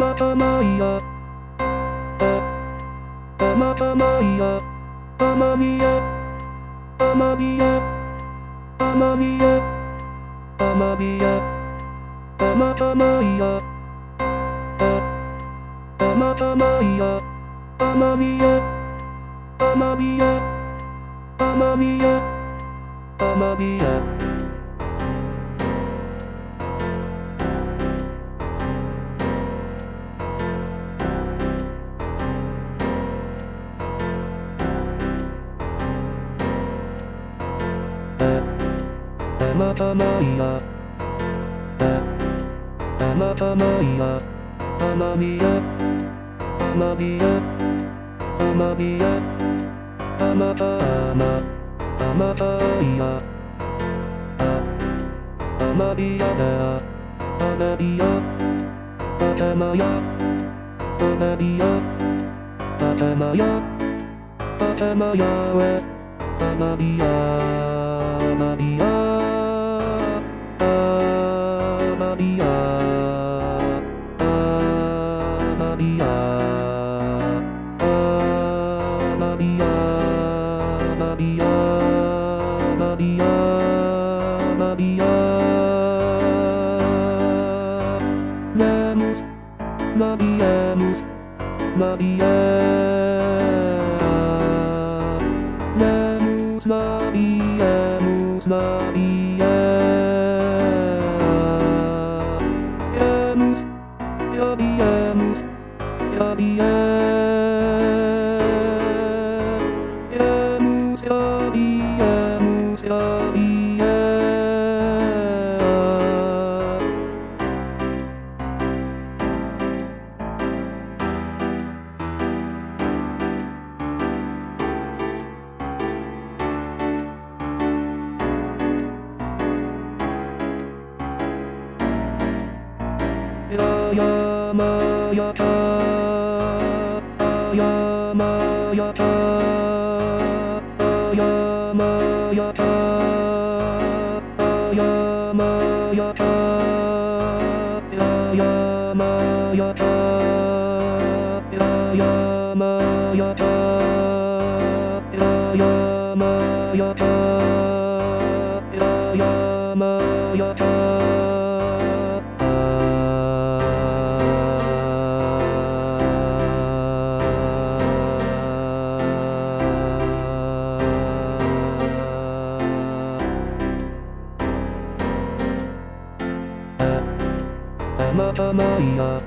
またまいや。たまたまいや。たまにや。たまにや。たまにや。たまにや。たまたまいや。たまたまいや。たまにや。たまにや。たまにや。たまにや。たまたまいや。たまたまいや。たまにや。たまにや。たまにや。たまたま。たまたいや。たまにやだ。たまにや。たたまや。たまにや。たたまや。たたまやわ。たまにや。たまにや。たまにや。たまにや。たまにや。マリア、マリア、マリア。ラムス、マリアムス、マリア。ラムス、マリアムス、マリア。ヤムス、ヤビヤムス、ヤビヤ。やまやたやまやたやまやたやまやたやまやたやまやたやまやたやまやた。たまたまいや。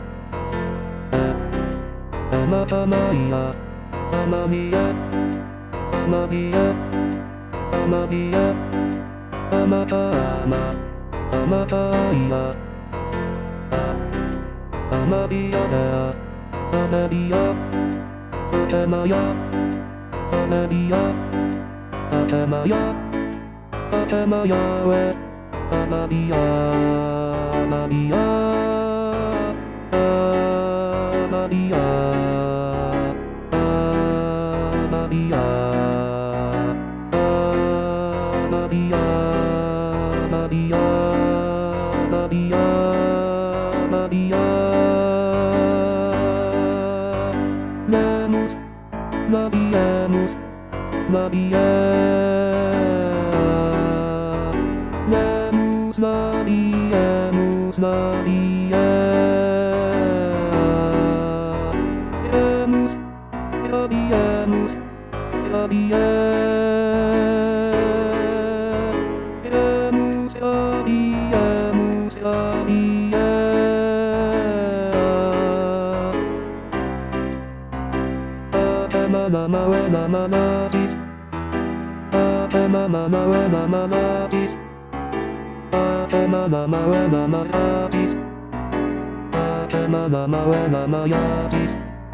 たまたまいや。たまにや。たまにや。たまにや。たまたま。たまたいや。たまにやだ。たまにや。たたまや。たまにや。たたまや。たたまやわ。たまにや。たまにや。Maria, Maria, Maria, Maria, Maria, Maria. Lamus, Mariamus, Maria. Lamus, Mariamus, Maria. Yabiamus, Yabia. Yamus, Yabiamus, Yabia. Mama we mama natis. Mama we mama natis. Mama we mama natis. Mama we mama natis.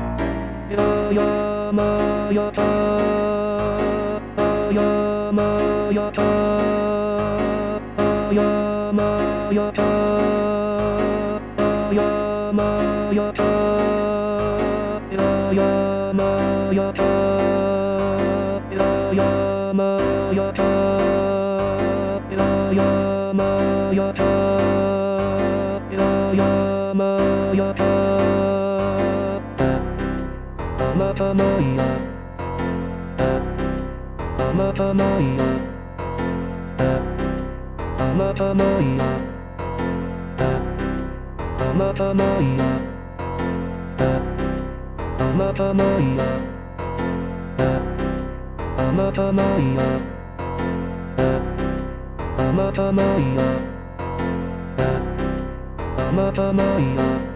Ya ma ya ta, ya ma ya ta, ya ma ya ta, ya ma ya ta, ya ma ya ta, ya ma ya ta, ya ma ya ta, ya ma ya ta. たまいや。あまたまいや。あまたまいや。あまたまいや。あまたまいや。あまたまいや。あまたまいや。あまたまいや。